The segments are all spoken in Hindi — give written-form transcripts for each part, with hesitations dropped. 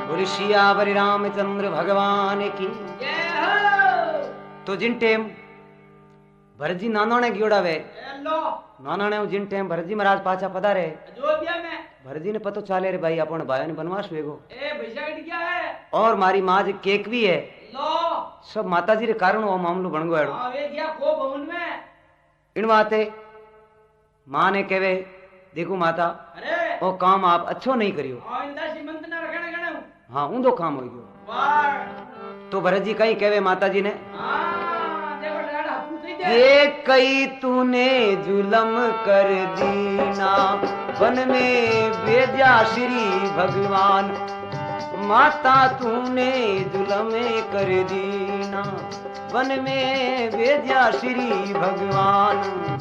बोली सियावर रामचंद्र भगवान की। तो जिन टेम भरजी नानो ने गियोड़ा वे नाना ने जिन टेम भरजी महाराज पाछा पधारे भरजी ने पतो चाले रे भाई अपन भाई ने बनवास वेगो और मारी माँ जी केकवी है सब माता जी रे कारण वो मामलो बन गयो इन बाते माँ ने कहवे देखो माता वो काम आप अच्छो नहीं करियो हाँ ऊंधो काम हो गयो तो भरत जी कहीं कहवे माता जी ने ये कई तूने जुलम कर दीना वन में भेजा श्री भगवान माता तूने जुलम कर दीना वन में भेजा श्री भगवान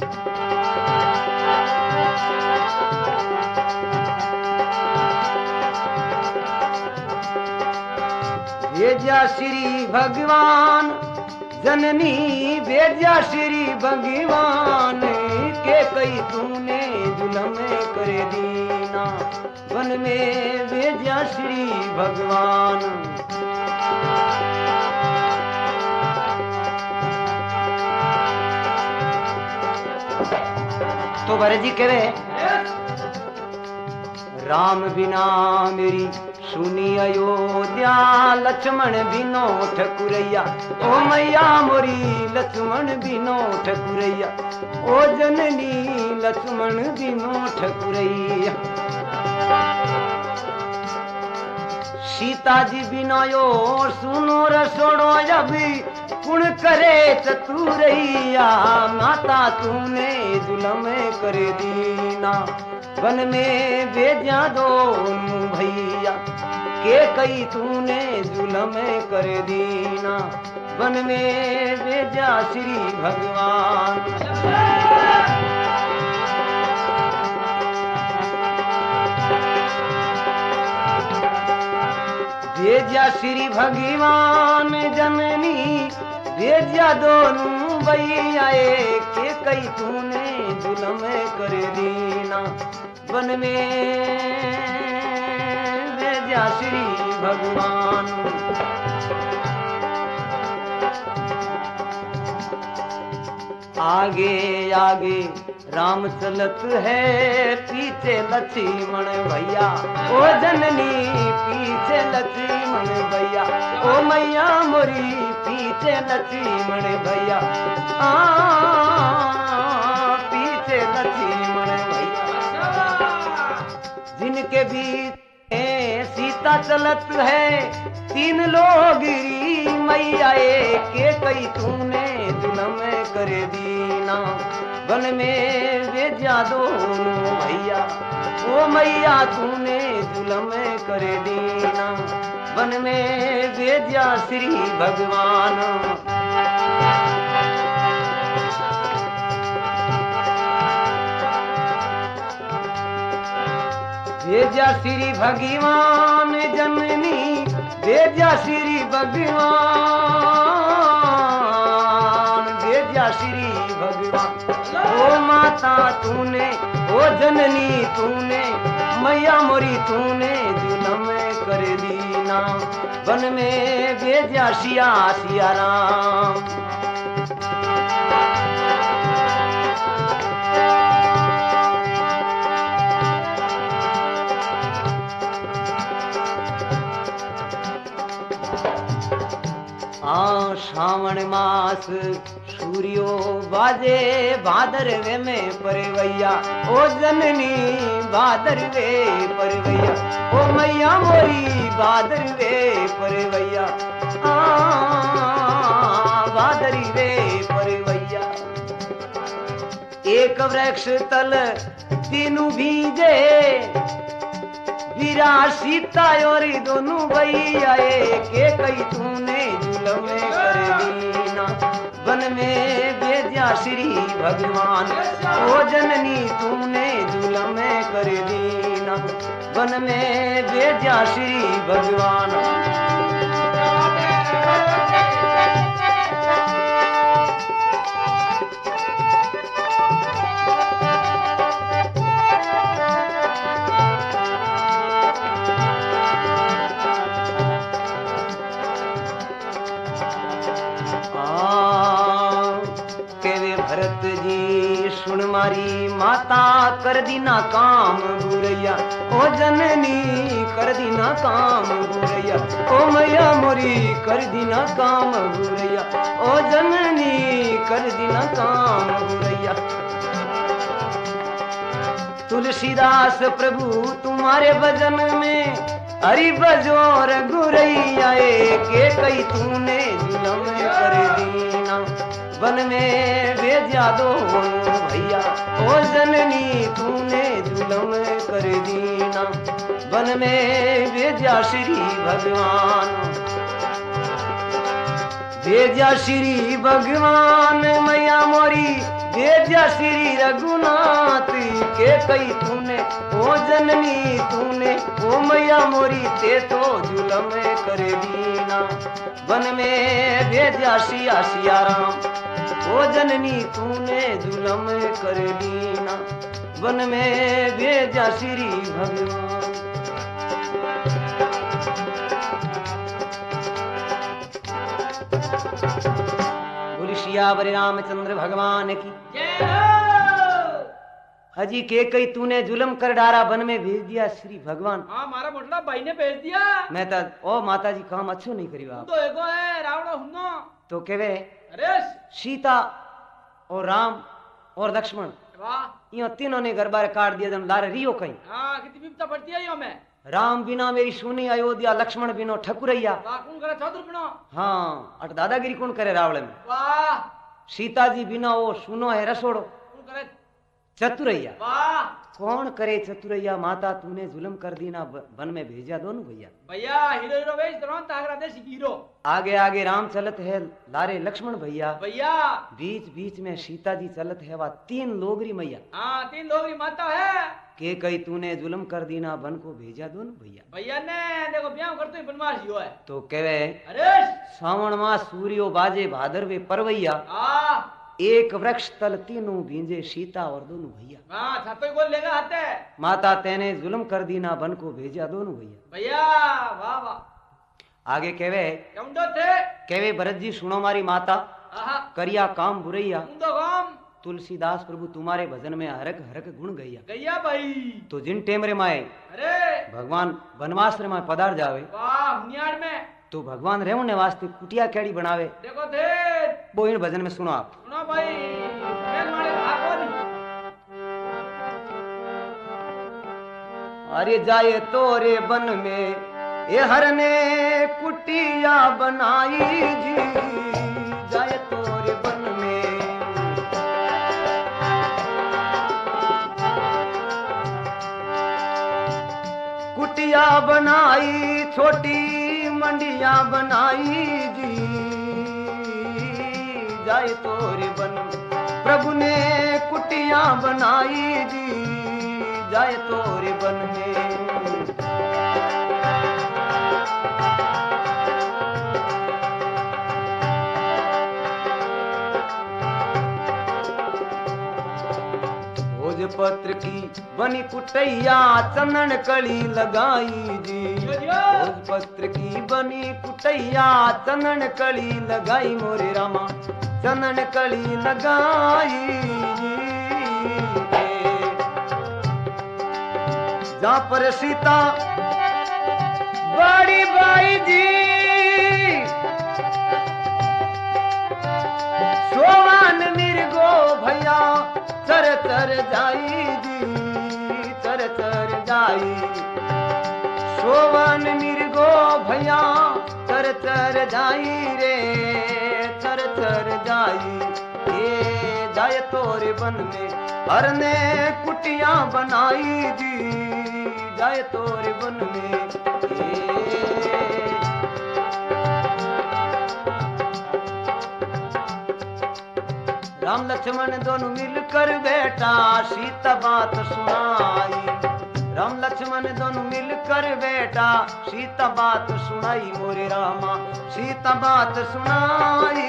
भेजा श्री भगवान जननी भेजा श्री भगवान के कई तूने जुलम कर दीना वन में भेजा श्री भगवान तो भरत जी कहे राम बिना मेरी सुनी अयोध्या लक्ष्मण बिनो ठकुरैया ओ मैया मोरी लक्ष्मण बिनो ठकुरैया ओ जननी लक्ष्मण बिनो ठकुरैया सीता जी बिना यो सुनो रसोड़ो अभी कुण करे चतुरैया माता तूने जुलम कर दीना वन में भेजा दोनों भैया के कई तूने जुलम कर दीना वन में भेजा श्री भगवान भेजा श्री भगवान जननी भेजा दोनों भैया के कई तूने जुलम कर दीना वन में भेजा श्री भगवान आगे आगे राम चलत है पीछे लक्ष्मण भैया ओ जननी पीछे लक्ष्मण भैया ओ मैया मोरी पीछे लक्ष्मण भैया पीछे लक्ष्मण भैया जिनके बीच सीता चलत है तीन लोग मैया के कई तूने जुलम कर दीना वन में भेजा दोनों भैया ओ मैया तूने जुलम कर दीना वन में भेजा श्री भगवान भेजा श्री भगवान जननी भेजा श्री भगवान भेजा श्री भगवान ओ माता तूने ओ जननी तूने मैया मोरी तूने जुलम कर दीना वन में भेजा सिया सिया राम श्रावण मास सूर्यो बाजे भादरवे में परवैया ओ जननी भादरवे परवैया ओ मैया मोरी भादरवे परवैया भादरवे परवैया एक वृक्ष तल तीनू भीजे वीरा सीता और दोनों भैया के कई तूने जुलम कर दीना वन में भेजा श्री भगवान ओ जननी तूने जुलम कर दीना वन में भेजा श्री भगवान भरत जी सुन मारी माता कर दीना काम बुरैया ओ जननी कर दीना काम बुरैया ओ मैया मोरी कर दीना काम बुरैया ओ जननी कर दीना काम बुरैया। तुलसीदास प्रभु तुम्हारे भजन में हरि बजोर गुरैया के कई तूने जुलम कर दीना वन में भेजा दो भैया ओ जननी तूने जुलम कर दीना वन में भेजा श्री भगवान भेजा श्री भगवान मैया मोरी भेजा श्री रघुनाथ के कई तूने ओ जननी तूने ओ मैया मोरी ते तो जुलम कर दीना वन में भेजा सिया सिया राम ओ जननी तूने जुलम कर दीना वन में भेजा श्री भगवान। बोली सियावर रामचंद्र भगवान की हजी के कई तूने जुलम कर डारा वन में भेज दिया श्री भगवान। हाँ मारा मोटला भाई ने भेज दिया। मैं तो ओ माता जी काम अच्छो नहीं करी आप तो एगो है रावण हुनो तो केवे अरे सीता और राम और लक्ष्मण वाह यो तीनों ने घर बार काट दिया जन लारे रियो कहीं। हाँ कितनी विपता पड़ती है यो में। राम बिना मेरी सुनी अयोध्या लक्ष्मण बिनो ठकुरैया। वाह कौन करे चौधरी बिनो। हाँ अट दादागिरी कौन करे रावण में। वाह सीता जी बिना वो सुनो है रसोड़ो कौन करे चतुरैया। वाह कौन करे चतुरैया माता तूने जुलम कर दी ना वन में भेजा दोनों भैया। भैया हीरो हीरो वेच दरो तागरा देसी हीरो। आगे आगे राम चलत है लारे लक्ष्मण भैया भैया बीच बीच में सीता जी चलत है वा तीन लोगरी मैया। हाँ तीन लोगरी माता है के कई तूने जुलम कर दी ना वन को भेजा दोनों भैया। भैया ने देखो ब्याह करते ही बनवास ही है तो कहवे अरे सावन मास सूर्यो बाजे भादरवे परवैया हाँ एक वृक्ष तल तीनों भींजे सीता और दोनों भैया। हाँ छातो ही बोल लेगा हाथे माता तेने जुल्म कर दी ना वन को भेजा दोनों भैया। भैया वाह वाह आगे कहवे केउंडो थे कहवे भरत जी सुनो मारी माता आहा करिया काम बुरैया उंदो काम तुलसीदास प्रभु तुम्हारे भजन में हरक हरक गुण गैया। गैया भाई तो जिन टेमरे माए अरे भगवान वनवास में पधार जावे वाह हुनियार में तो भगवान रेवने वास्ते कुटिया कैडी बनावे देखो थे वो इन भजन में सुनो आप। सुनो भाई मेल मारे भागो नहीं अरे जाए तोरे वन में ये हरने कुटिया बनाई जी जाए तोरे वन में कुटिया बनाई छोटी मंडिया बनाई जी जाए तोरे वन प्रभु ने कुटिया बनाई जी जाए तोरे वन में। भोजपत्र की बनी कुटैया चंदन कली लगाई जी भोजपत्र की बनी कुटैया चंदन कली लगाई मोरे रामा चंदन कली लगाई जहाँ पर सीता बड़ी बाई जी सोवान मिर्गो भैया चर चर जाई जी चर चर जाई सोवान मिर्गो भैया चर चर जाई रे चर चर जाई ये जाए तोरे वन में हरने कुटिया बनाई जी जाए तोरे वन में। राम लक्ष्मण दोनों मिलकर बेटा सीता बात सुनाई राम लक्ष्मण दोनों मिलकर बेटा सीता बात सुनाई मोरे रामा सीता बात सुनाई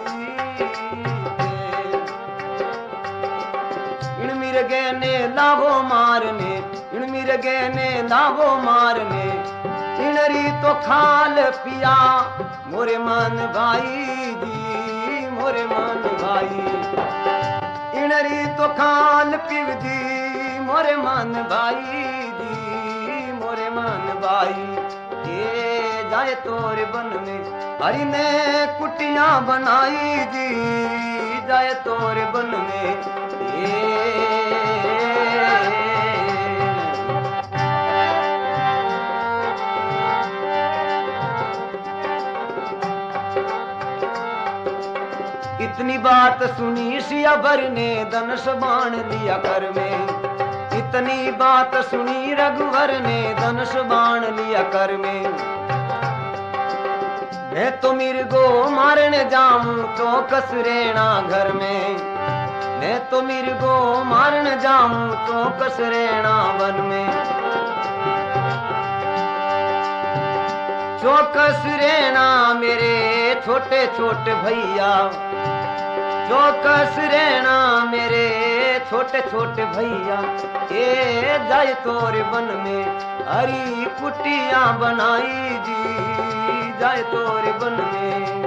इन मिर्गे ने लाभो मारने इन मिर्गे ने लाभो मारने इनरी तो खाल पिया मोरे मन भाई जी मोरे मन भाई इनरी तो खाल पीव जी मोरे मान भाई जी मोरे मान भाई ये जाए तोरे बन में हरि ने कुटियां बनाई जी जाए तोरे बन में ये इतनी बात सुनी सिया भर ने धनुष बाण लिया कर में इतनी बात सुनी रघुवर ने धनुष बाण लिया कर में मैं तो मिर्गो मारने जाऊं तो कसरेना घर में मैं तो मिर्गो मारने जाऊं तो कसरेना वन में चौकस रहना मेरे छोटे छोटे भैया चौकस रहना मेरे छोटे छोटे भैया ये जाए तोरे बन में हरी कुटियां बनाई जी जाए तोरे बन में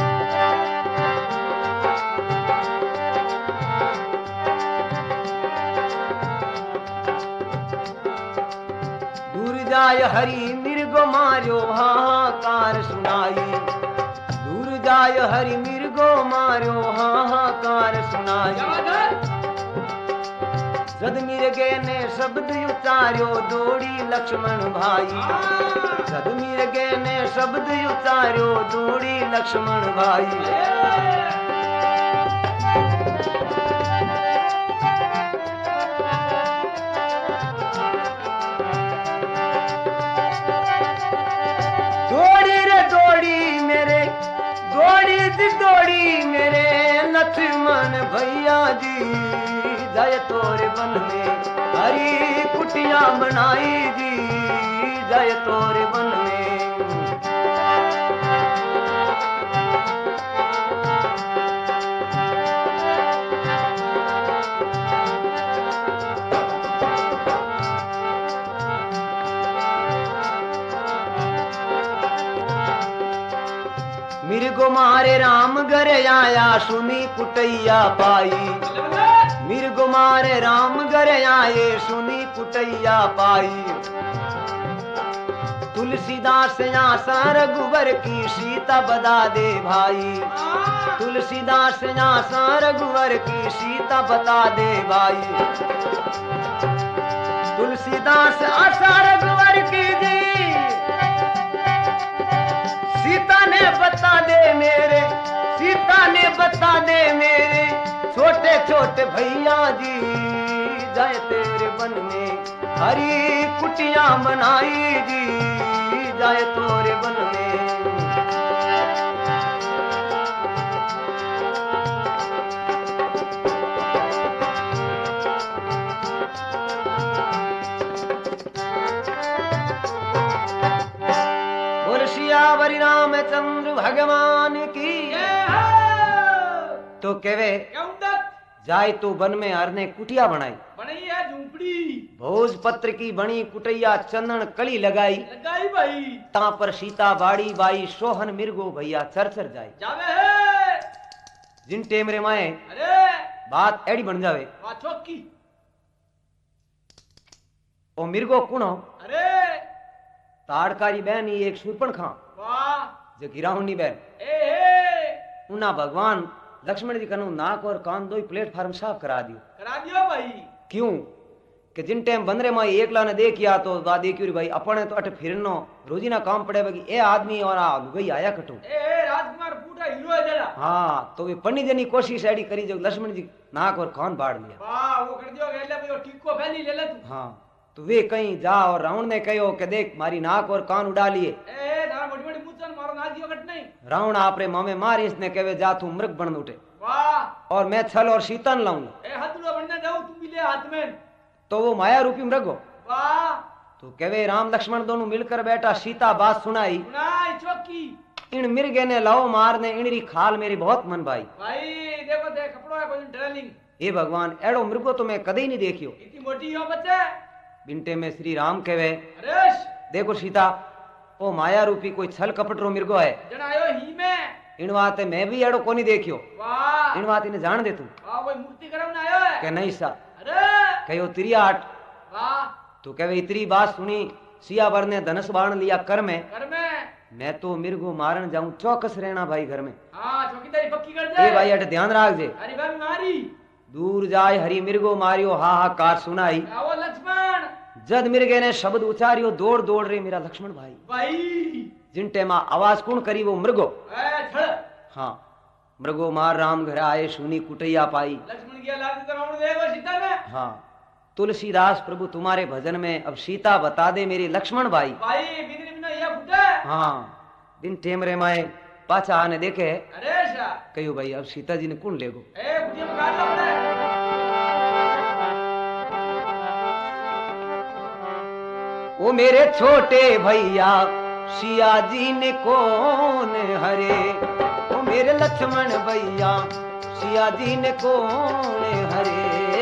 दूर जाय हरी मिर्गो मार्यो हाहाकार सुनाई दूर जाय हरि मिर्गो मार्यो हाहाकार सुनाई जद मिर्गे ने शब्द उचार्यो दौड़ी लक्ष्मण भाई जद मिर्गे ने शब्द उचार्यो दौड़ी लक्ष्मण भाई दौड़ी मेरे लक्ष्मण भैया जी जाए तोरे बन में हरी कुटियां बनाई जी जाए तोरे बन में मिर्गो मारे राम घर आया सुनी कुटैया पाई मिर्गो मारे राम घर आए सुनी कुटैया पाई तुलसीदास आसा रघुवर की सीता बता दे भाई तुलसीदास आसा रघुवर की सीता बता दे भाई तुलसीदास आसा रघुवर की जी सीता ने बता दे मेरे सीता ने बता दे मेरे छोटे छोटे भैया जी जाए तेरे बन में हरी कुटियां बनाई जी जाए तोरे बन में सियावरी रामचंद्र भगवान की तो केवे जाय तो वन में हरने कुटिया बनाई है झूपड़ी भोजपत्र की बनी कुटिया चंदन कली लगाई भाई ता पर सीता बाड़ी बाई सोहन मिर्गो भैया चर जाए जावे है जिन टेम रे माए अरे बात एड़ी बन जावे चौकी ओ मिर्गो कुण हो अरे ताड़कारी बहन ही एक सुरपण खां वाह जो गिराहुनी बहन ए उना भगवान लक्ष्मण जी कनु नाक और कान दो ही प्लेटफार्म साफ करा दियो भाई क्यों कि जिन टाइम बंदरे माई एकला ने देखिया तो वा देखियो भाई अपने तो अट फिरनो रोजी ना काम पड़े बाकी ए आदमी और आ लुगाई आया कटू ए राजकुमार बूढ़ा हीरो है जरा हां तो वे पन्नी जनी कोशिश ऐडी करी जो लक्ष्मण जी नाक और कान बाड़ लिया वाह वो कर दियो गेले भाई टिक्को फैली ले ले तू हां तो वे कहीं जा और रावण ने कहो कि देख मारी नाक और कान उड़ा लिए ए ना बड़ी बड़ी मुचन मारो ना दियो कट नहीं रावण आपरे मामे मारे इसने कहे जा तू मृग बन उठे वाह और मैं छल और शीतन लाऊंगा ए हथुड़ा बनने जाओ तुम भी ले हाथ में तो वो माया रूपी मृग हो वाह तो कहे राम लक्ष्मण दोनों मिलकर बैठा सीता बात सुनाई चौकी इन मिर्गे ने लाओ मारने इनरी खाल मेरी बहुत मन भाई भाई देखो देख कपड़ो है कोई ड्रेलिंग हे भगवान एड़ो मृगो तो मैं कदे ही नहीं देखियो इतनी मोटी हो बच्चे बिंटे में श्री राम कहे अरे देखो सीता ओ माया रूपी कोई छल कपट रो मिर्गो है जन आयो ही में इन वाते मैं भी एड़ो कोनी देखियो वाह इन बात इन्हें जान दे तू वाह कोई मूर्ति करम ना आयो है के नहीं सा अरे कहो तिरियाट वाह तू कहे इतनी बात सुनी सियावर ने धनुष बाण लिया कर में घर में मैं तो मिर्गो मारन जाऊं चौकस रहना भाई घर में हाँ चौकीदारी पक्की कर ए दे भाई अट ध्यान राख जे अरे भाभी मारी दूर जाय हरी मिर्गो मारियो हाहाकार सुनाई आओ लक्ष्मण जद मिर्गे ने शब्द उचारियो दौड़ दौड़ रे मेरा लक्ष्मण भाई भाई जिन टेमा आवाज कौन करी वो मृगो ए छड़ हाँ मृगो मार राम घर आए सुनी कुटैया पाई लक्ष्मण की लाल तो रावण देखो सीता में हाँ तुलसीदास प्रभु तुम्हारे भजन में अब सीता बता दे मेरे लक्ष्मण भाई भाई बिन बिना ये फुटे हाँ दिन टेम रे माए पाछा आने देखे अरे शा कहो भाई अब सीता जी ने कौन लेगो ए बुढ़िया में काट लो पड़े ओ मेरे छोटे भैया सिया जी ने कौन हरे ओ मेरे लक्ष्मण भैया सिया जी ने कौन हरे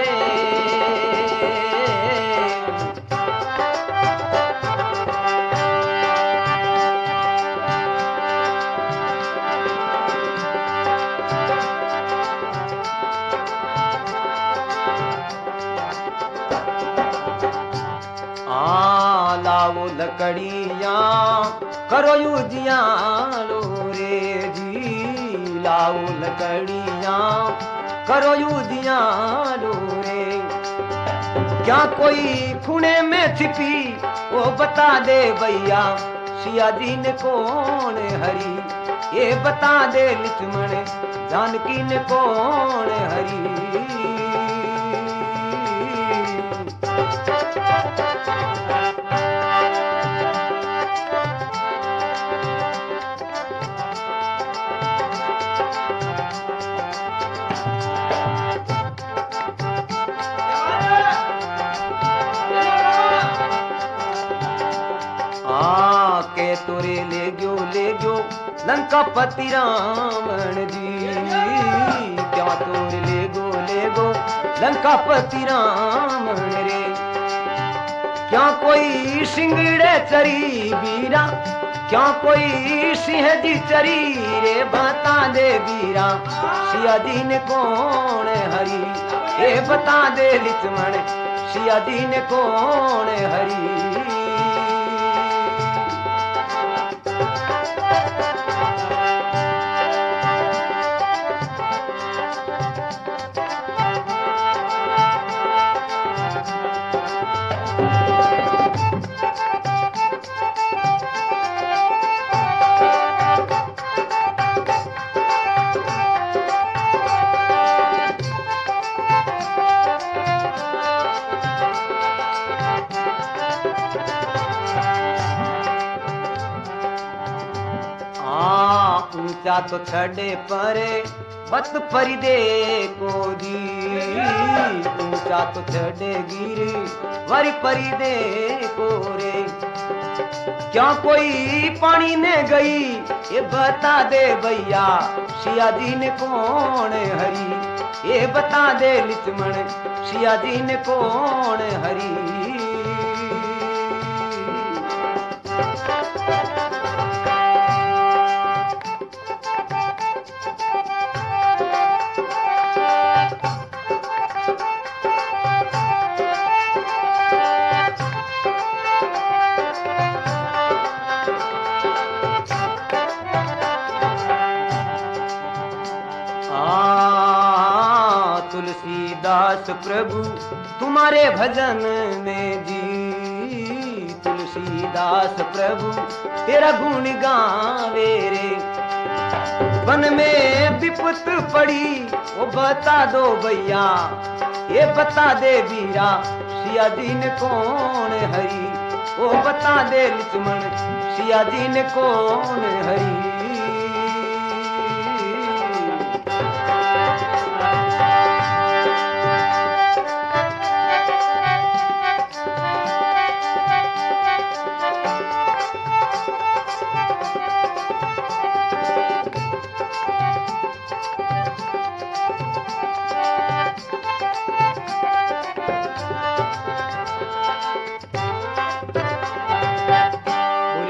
लाओ लकड़िया करो यूजियालो रे जी लाओ लकड़िया करो यूजियालो रे क्या कोई खूने में छिपी वो बता दे भैया सिया जी ने कौन हरी ये बता दे लक्ष्मण जानकी ने कौन हरी तोरे ले गयो लंकापति रावण जी क्या तोरे ले गो लंकापति रावण रे क्या कोई सिंगड़े चरी बीरा क्या कोई सिंह जी चरी रे बता दे बीरा सिया जी ने कौन हरी ये बता दे लक्ष्मण सिया जी ने कौन हरी ऊंचा तो छड़े परे बत परी दे को जी ऊंचा तो छड़े गिरी वरी परी दे को रे क्या कोई पानी ने गई ये बता दे भैया सिया जी ने कौन हरी ये बता दे लक्ष्मण सिया जी ने कौन हरी तुलसीदास प्रभु तुम्हारे भजन में जी तुलसीदास प्रभु तेरा गुण गावे रे वन में विपत पड़ी वो बता दो भैया ये बता दे बीरा सिया जी ने कौन हरी वो बता दे लक्ष्मण सिया जी ने कौन हरी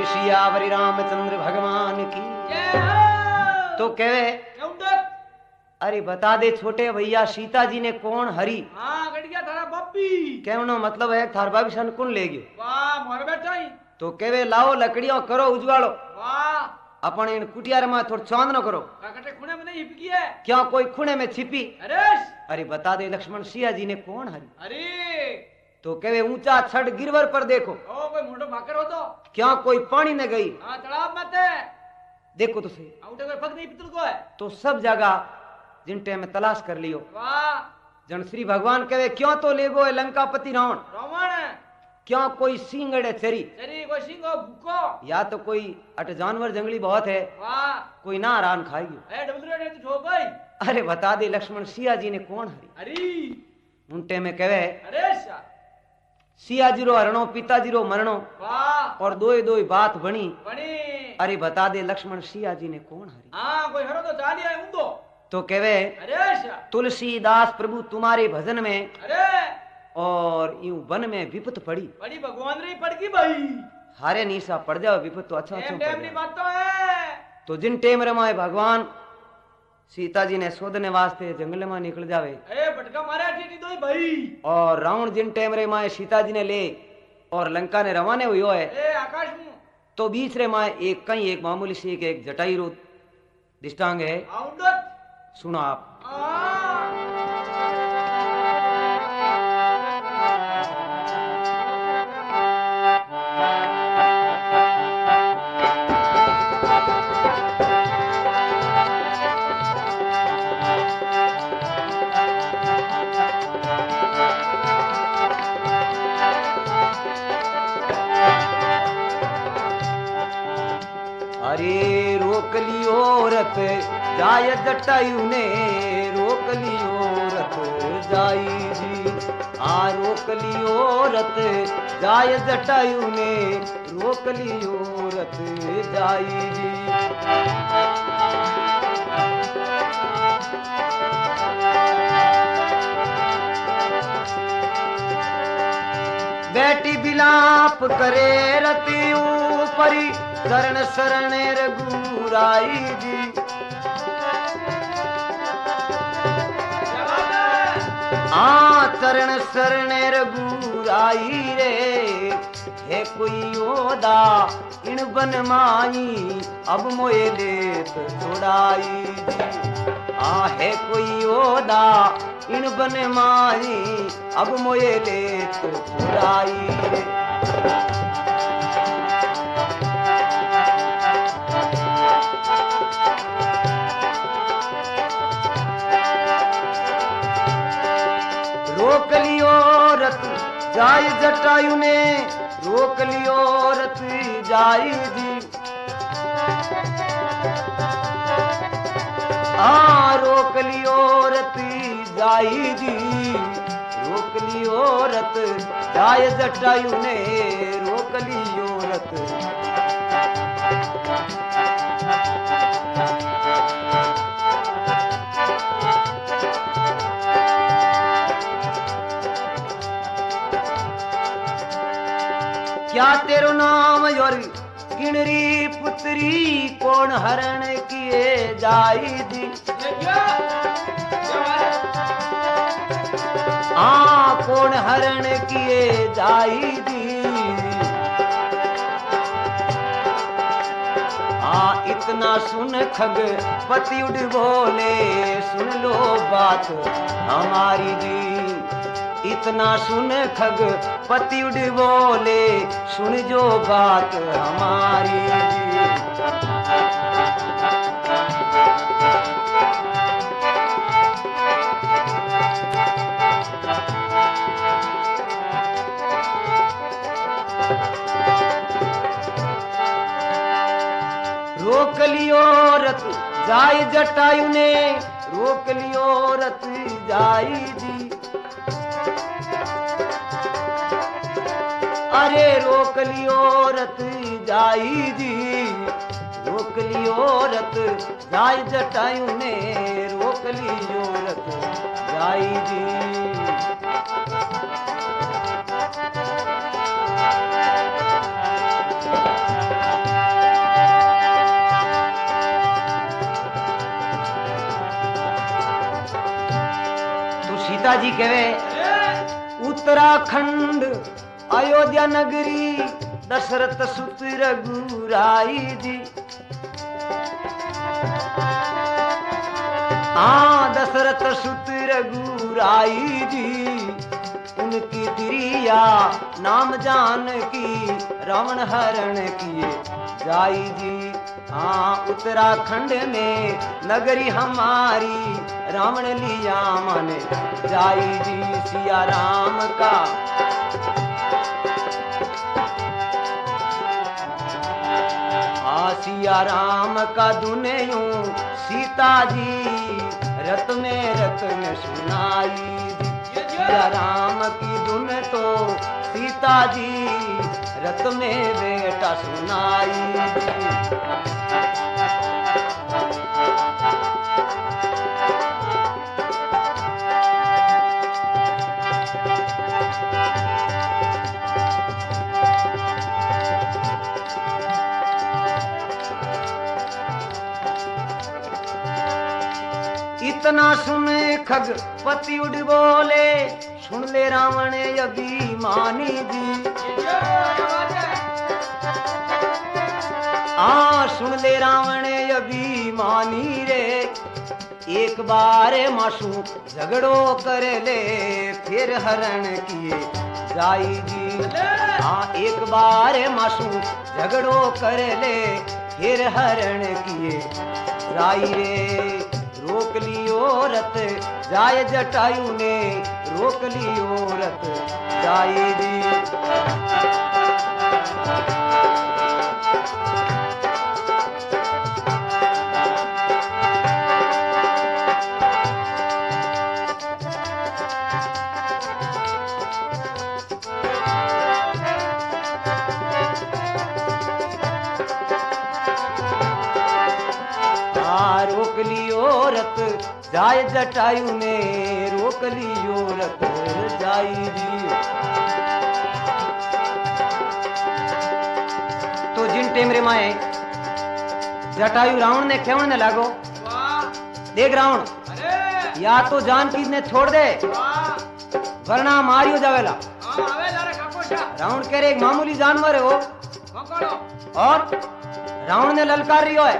रामचंद्र भगवान की तो कहे अरे बता दे छोटे भैया सीता जी ने कौन हरी हाँ कट गया थारा बप्पी कहनो मतलब है थार भाभी सन कौन ले गयो वाह मोर बैठा ही तो केवे लाओ लकड़ियों करो उजवाड़ो वाह अपन इन कुटियार में थोड़ा चांदनो करो काकटे खुणे में नहीं हिपकी है क्या कोई खुणे में छिपी अरे अरे बता दे लक्ष्मण सिया जी ने कौन हरी अरे तो केवे ऊंचा छड़ गिरवर पर देखो ओ कोई मोटो भाकर हो तो क्या कोई पानी न गई हाँ तालाब मत है देखो तो सही आउटे कोई पग नहीं पितल को है तो सब जगह जिनटे में तलाश कर लियो वाह जन श्री भगवान कहे क्यों तो ले गो लंकापति रावण रावण क्या कोई सिंगड़े चरी चरी कोई सिंगो भूको या तो कोई अट जानवर जंगली बहुत है वाह कोई ना रान खाएगी ए डबल रेड तो ठोक गई अरे बता दे लक्ष्मण सिया जी ने कौन हरी अरे उनटे में कहे अरे सा सिया जी रो हरणो पिताजी रो मरणो वाह और दोई दोई बात बनी बनी अरे बता दे लक्ष्मण सिया जी ने कौन हरी हाँ कोई हरो तो चालिया है उंदो तो कहे अरे सा तुलसीदास प्रभु तुम्हारे भजन में अरे और यूं वन में विपत पड़ी बड़ी भगवान री पड़ गई भाई हारे नीसा पड़ जाओ विपत तो अच्छा टेम अच्छा टेम नी बात तो है तो जिन टेम रमाए भगवान सीता जी ने शोधने वास्ते जंगल में निकल जावे ए भटका मारे टीटी दो भाई और रावण जिन टेम रे माए सीता जी ने ले और लंका ने रवाने हुई है ए आकाश में तो बीच रे माए एक कहीं एक मामूली सी एक जटाई रो दिष्टांग है आउंडत सुनो आप अरे रोक लियो रथ जाय जटायु ने रोक लियो रथ जाई जी आ रोक लियो रथ जाय जटायु ने रोक लियो रथ जाई जी बेटी बिलाप करे रति ऊपरी शरण शरण रघुराई जी चरण शरण रघुराई रे है कोई योदा इन बन माई अब मोए लेत छोड़ाई जी है कोई योदा इन बन माई अब मोए लेत छोड़ाई रे रोक लियो रथ जाय जटायु ने रोक लियो रथ जाई जी रोक लियो रथ जाई जी रोक लियो रथ जाय जटायु ने रोक लियो रथ क्या तेरो नाम योर किणरी पुत्री कौन हरण किए जाई दी कौन हरण किए जाई दी इतना सुन खग पति उड़ बोले सुन लो बात हमारी दी इतना सुन खग पति उड़ बोले सुन जो बात हमारी जी रोक लियो रथ जाय जटायु ने रोक लियो रथ जाई जी अरे रोक लियो रथ जाई जी रोक लियो रथ जाय जटायु ने रोक लियो रथ जाई जी सीता जी कहे उत्तराखंड अयोध्या नगरी दशरथ सुत रघुराई जी। हाँ दशरथ सुत रघुराई जी उनकी तिरिया नाम जान की रावण हरण किए जाई जी। हाँ उत्तराखंड में नगरी हमारी रावण लिया माने जाई जी। सिया राम का सिया राम का दुनियों सीता जी रत में रत्न सुनाई जी। सिया राम की धुन तो सीता जी रत में बेटा सुनाई जी। इतना सुने खगपति उड़ बोले सुन ले रावण अभिमानी जी। सुन ले रावण अभिमानी रे एक बार मासू झगड़ो कर ले फिर हरण किए जाई जी। एक बार मासू झगड़ो कर ले फिर हरण किए जाई रे। रोक लियो रथ जाय जटायु ने रोक लियो रथ जाई जी। रोक लियो रथ जाय जटायु ने रोक लियो रथ जाई जी। तो जिन टेम रे माए जटायु रावण ने खेवण ने लागो देख रावण या तो जानकी ने छोड़ दे वरना मारियो जावेला। रावण कह रहे एक मामूली जानवर है वो और रावण ने ललकार रियो है।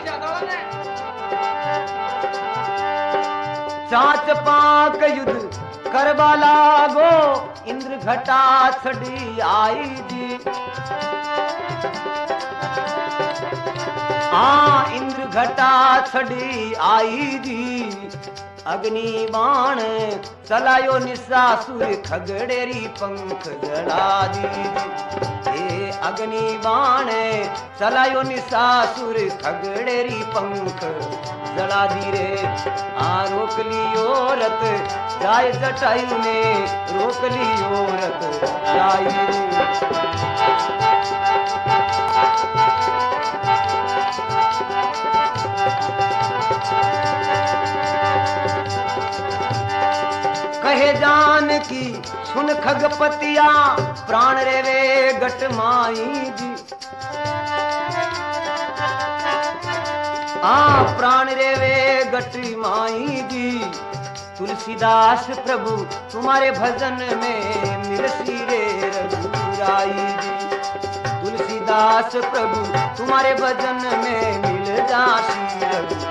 चाच पाक युद्ध करवा लागो इंद्र घटा छड़ी आई जी। इंद्र घटा छड़ी आई जी। अग्नि बाण चलायो निशासुर खगड़ेरी पंख जड़ा दी। अग्नि बाण चलायो निशासुर खगड़ेरी पंख जड़ा दी रे। रोक लियो रथ जाय जटायु ने रोक लियो रथ जाई रे। कहे जानकी सुन खगपतिया प्राण रेवे गट माई जी। प्राण रेवे गट माई जी। तुलसीदास प्रभु तुम्हारे भजन में मिलसी रे रघुराई जी। तुलसीदास प्रभु तुम्हारे भजन में मिल जासी रघु।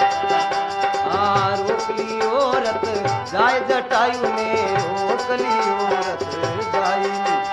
रोक लियो रथ जाय जटायु ने रोक लियो रथ जाई।